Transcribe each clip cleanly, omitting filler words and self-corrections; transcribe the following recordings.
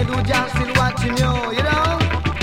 you do, just still watching you know.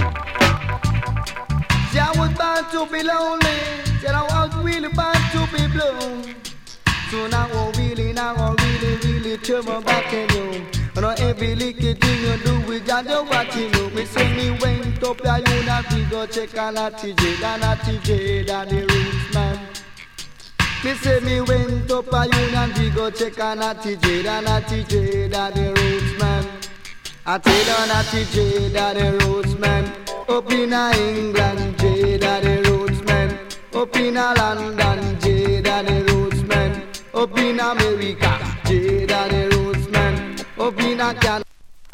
See, I was born to be lonely. Said I was really born to be blue. So now I really turn back in you. And every little thing you do, we just watching you. Me say me when to play you, not we go check on a TJ, that the roots man. Me say me when to play you, not we go check on a TJ, that the roots man. I tell you that TJ, that the roots man. Up in England, J, that the roots man. Up in London, J, that the roots man. Up in America, J, that the roots man. Up in Canada.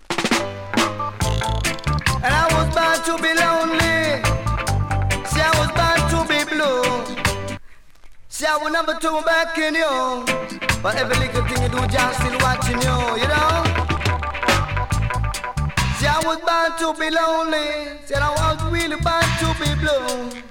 And I was born to be lonely. See, I was born to be blue. See, I will never turn back in you. But every little thing you do, just still watching you know. See, I was born to be lonely. Said I was really born to be blue.